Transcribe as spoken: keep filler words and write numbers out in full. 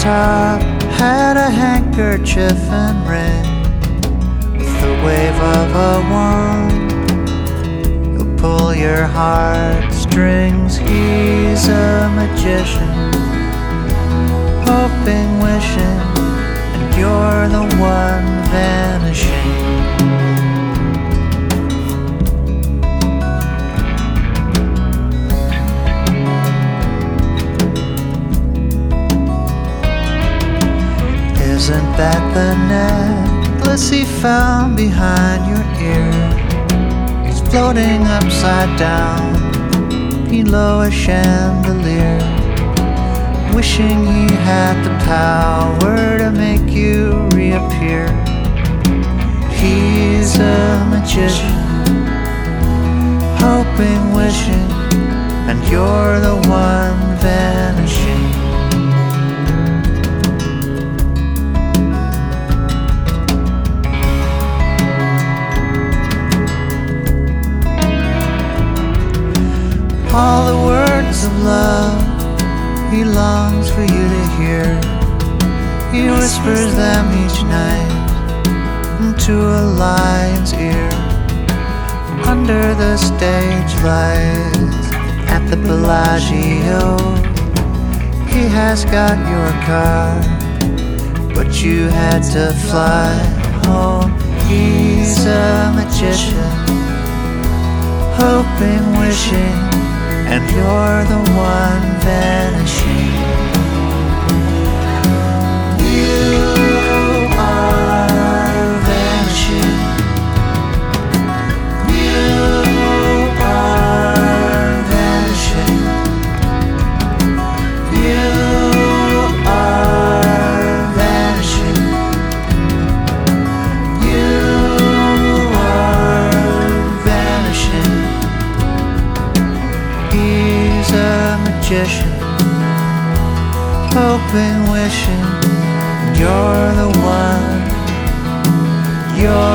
top had a handkerchief and ring. With the wave of a wand, he'll pull your heartstrings. He's a magician, hoping, wishing, and you're the one vanishing. Isn't that the necklace he found behind your ear? He's floating upside down below a chandelier, wishing he had the power to make you reappear. He's a magician, hoping, wishing, and you're the one vanishing. All the words of love he longs for you to hear, he whispers them each night into a lion's ear. Under the stage lights at the Bellagio, he has got your car, but you had to fly home. He's a magician, hoping, wishing, and you're the one vanishing. You are vanishing. You are vanishing. You are vanishing. You are vanishing. He's a magician, hoping, wishing, you're the one, you're